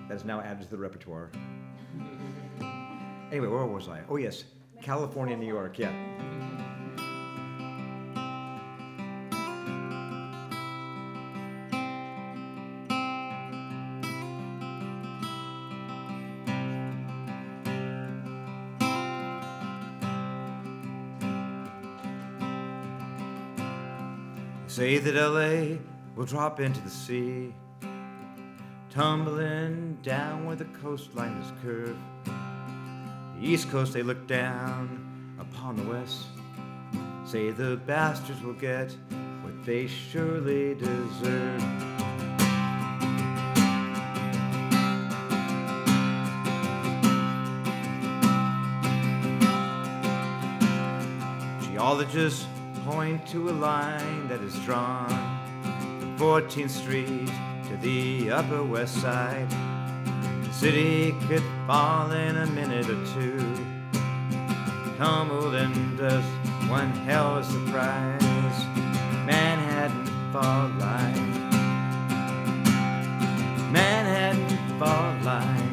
that is now added to the repertoire. Anyway, where was I? Oh yes, California, New York, yeah. Say that LA will drop into the sea, tumbling down where the coastline is curved. The East Coast, they look down upon the West. Say the bastards will get what they surely deserve. Geologists point to a line that is drawn from 14th Street to the Upper West Side. The city could fall in a minute or two, tumbled in dust, one hell of a surprise. Manhattan Fault Line, Manhattan Fault Line.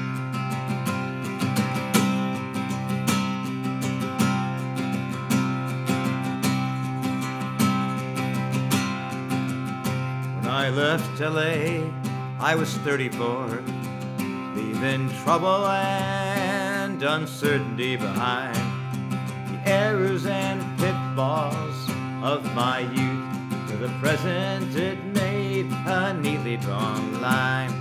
I left LA, I was 34, leaving trouble and uncertainty behind. The errors and pitfalls of my youth, to the present it made a neatly drawn line.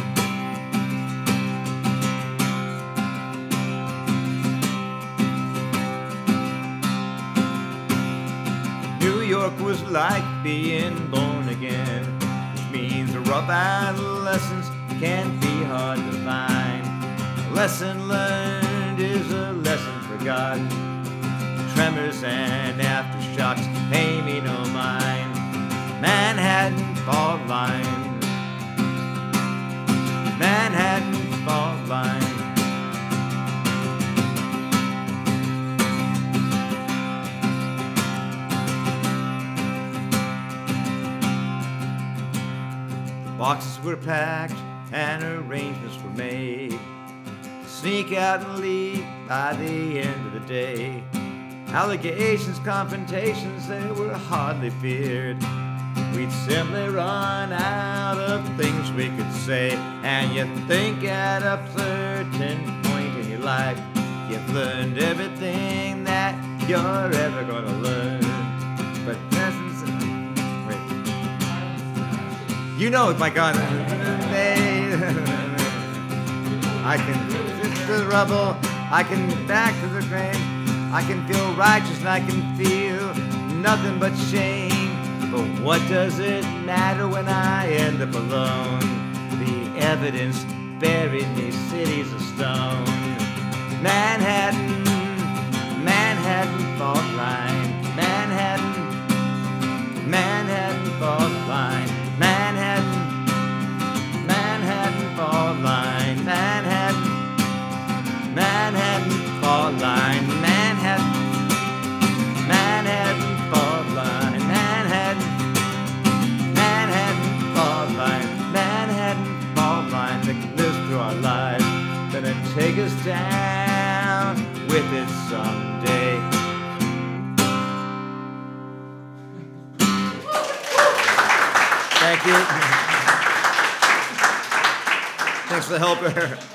New York was like being born again, means rough adolescence can be hard to find. A lesson learned is a lesson forgotten. Tremors and aftershocks pay me no mind. Manhattan Fault Line, Manhattan Fault Line. Boxes were packed and arrangements were made to sneak out and leave by the end of the day. Allegations, confrontations, they were hardly feared. We'd simply run out of things we could say. And you think at a certain point in your life you've learned everything that you're ever gonna learn. But you know it, my God. I can sit to the rubble, I can back to the grain, I can feel righteous and I can feel nothing but shame. But what does it matter when I end up alone? The evidence buried in these cities of stone. Manhattan, Manhattan Fault Line, Manhattan, Manhattan Fault Line. Manhattan, Manhattan Fault Line, Manhattan, Manhattan Fault Line, Manhattan, Manhattan Fault Line, Manhattan, Manhattan Fault Line, Manhattan Fault Line that lives through our lives, gonna take us down with it someday. Thank you. Thanks for the help.